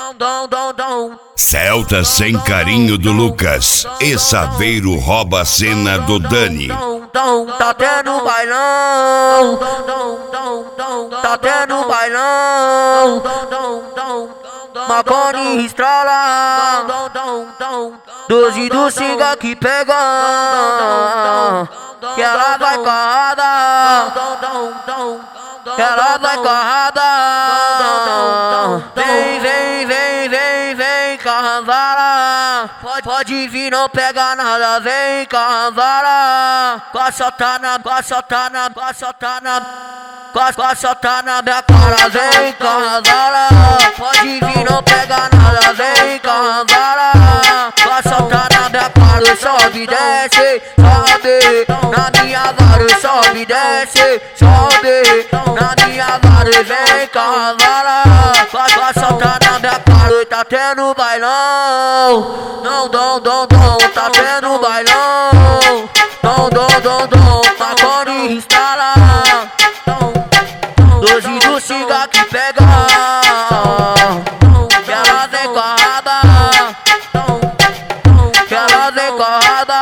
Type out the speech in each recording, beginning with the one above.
Celta sem carinho do Lucas e Saveiro rouba a cena do Dani. Tá tendo bailão, tá tendo bailão, Marconi estrala, 12 do Singa que pega, que ela vai carrada, que ela vai carrada. Vem cavala, pode vir, não pega nada, vem cavala. Passa tá na minha cara, vem cavala. Pode vir, não pega nada, vem cavala. Passa tá na minha cara, sobe, desce, sobe. Na minha vara, sobe, desce, sobe. Na minha vara, vem cavala. Passa tá na minha cara, tá tendo bailão. Tá tendo bailão. Marconi instala, 12 do Singa que pega, que ela vem carrada, que ela vem carrada.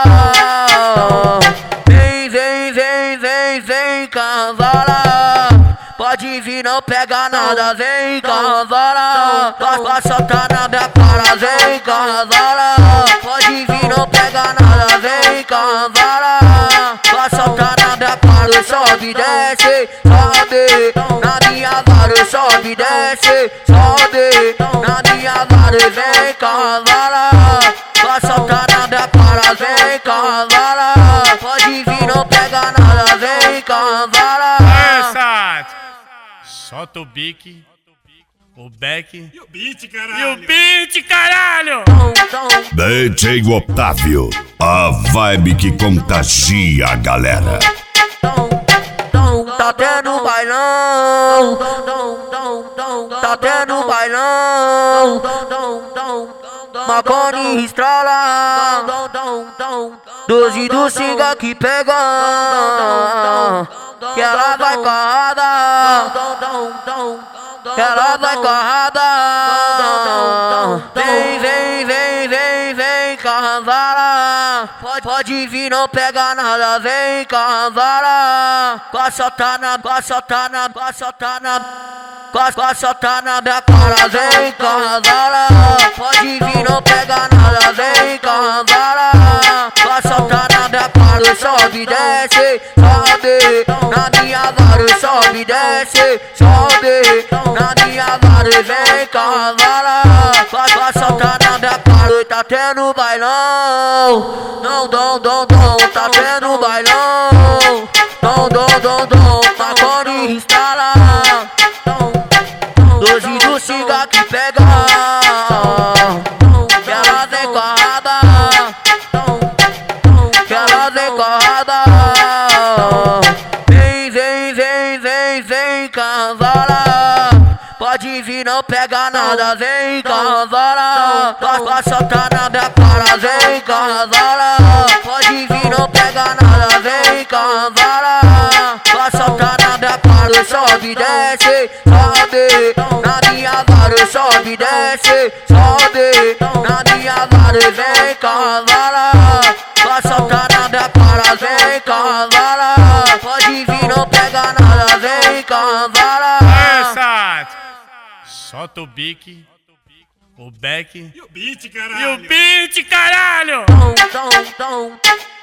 Vem cavala, pode vir, não pega nada, vem cavala. Passa tá na minha cara, vem cavala. Pode vir, não pega nada, vem cavala. Passa tá na minha cara, sobe, desce, sobe. Na minha vara, sobe, desce, sobe. Na minha vara, vem cavala. Passa tá na minha cara, vem cavala. Pode vir, não pega nada, vem cavala. Solta o bique, o back e o beat, caralho. E o beat, caralho. DJ Otávio, a vibe que contagia a galera. Tá tendo bailão, tá tendo bailão. Marconi estrala, 12 do Singa que pega, que ela vai carrada, que ela vai carrada. Vem cavala, pode vir, não pega nada, vem cavala. Passa tá na minha cara, vem cavala. Pode vir, não pega nada, vem cavala. Passa tá na minha cara, sobe, desce, sobe. Na minha vara, sobe, desce, sobe. Na minha vara, vem cavala. Passa tá na minha cara, tá tendo bailão. Tá tendo bailão. Marconi instala, 12 do Singa que pega, que ela vem carrada, que ela vem carrada. Vem cavala, pode vir, não pega nada, vem cavala. Passa tá na minha cara, vem cavala. Pode vir, não pega nada, vem cavala. Passa tá na minha cara, sobe, desce, sobe. Na minha vara, sobe, desce, sobe. Na minha vara, vem cavala. Passa tá na minha cara, vem cavala. Pode vir, não pega nada, vem cavala. Solta o bique, o back e o beat, caralho. E o beat, caralho.